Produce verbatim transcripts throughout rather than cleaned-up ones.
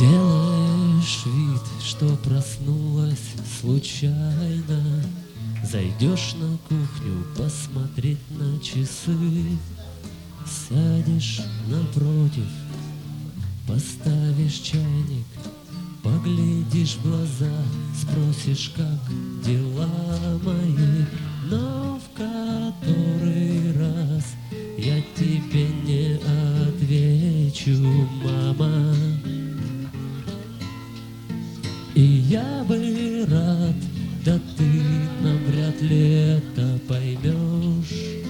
Сделаешь вид, что проснулась случайно, зайдешь на кухню посмотреть на часы, сядешь напротив, поставишь чайник, поглядишь в глаза, спросишь, как дела мои, но в который раз я тебе не отвечу, мама. И я бы рад, да ты навряд ли это поймешь.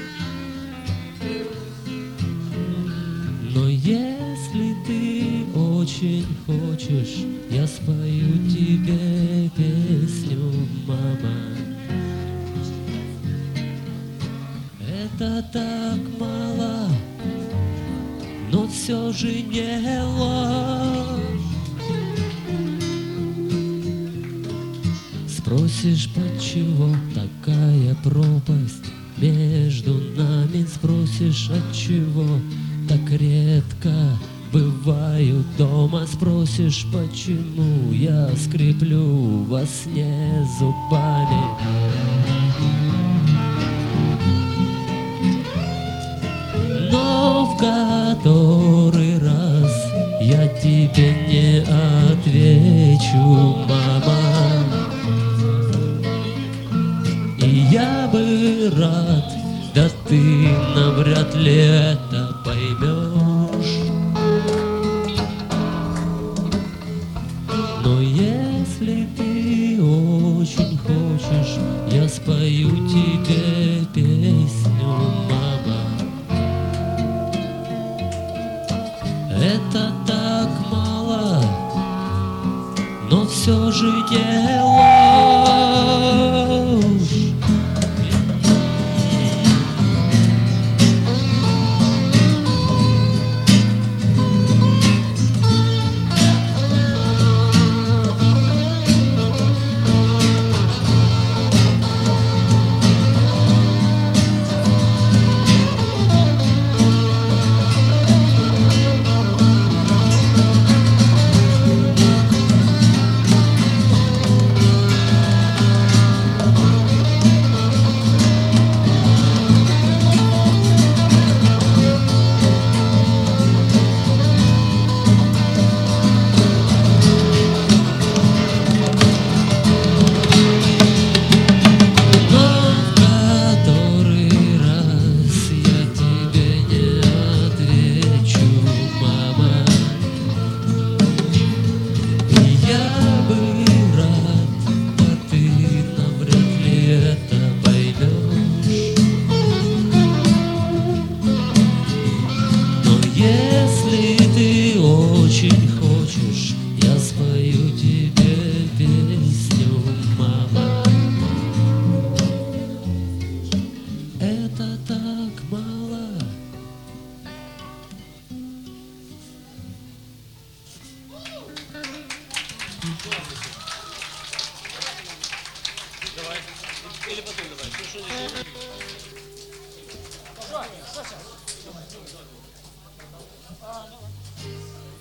Но если ты очень хочешь, я спою тебе песню, мама. Это так мало, но все же не ложь. Спросишь, почему такая пропасть между нами? Спросишь, отчего так редко бываю дома? Спросишь, почему я скреплю во сне зубами? Но в который раз я тебе не отвечу, мама. И я бы рад, да ты навряд ли это поймешь. Но если ты очень хочешь, я спою тебе песню, мама. Это так мало, но все же не ложь. Если ты очень хочешь, я спою тебе песню, мама. Это так мало. Давай. Или потом давай. Что, что, что?